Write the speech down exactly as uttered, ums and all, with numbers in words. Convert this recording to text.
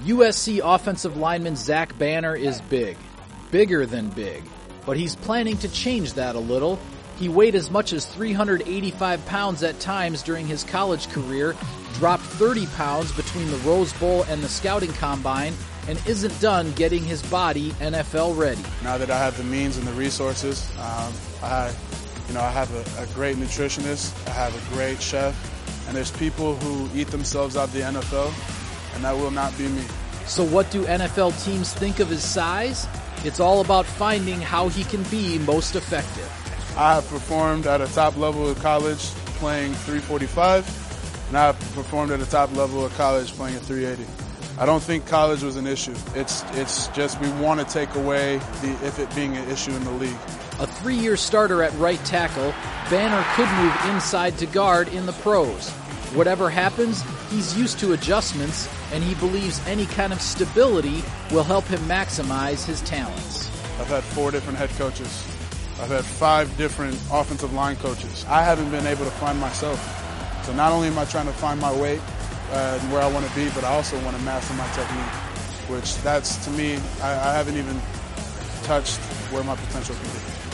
U S C offensive lineman Zach Banner is big. Bigger than big. But he's planning to change that a little. He weighed as much as three hundred eighty-five pounds at times during his college career, dropped thirty pounds between the Rose Bowl and the scouting combine, and isn't done getting his body N F L ready. Now that I have the means and the resources, um, I, you know, I have a, a great nutritionist, I have a great chef, and there's people who eat themselves out of the N F L, and that will not be me. So what do N F L teams think of his size? It's all about finding how he can be most effective. I have performed at a top level of college playing three forty-five, and I have performed at a top level of college playing at three eighty. I don't think college was an issue. It's it's just we want to take away the if it being an issue in the league. A three-year starter at right tackle, Banner could move inside to guard in the pros. Whatever happens, he's used to adjustments, and he believes any kind of stability will help him maximize his talents. I've had four different head coaches. I've had five different offensive line coaches. I haven't been able to find myself. So not only am I trying to find my weight uh, and where I want to be, but I also want to master my technique, which that's, to me, I, I haven't even touched where my potential can be.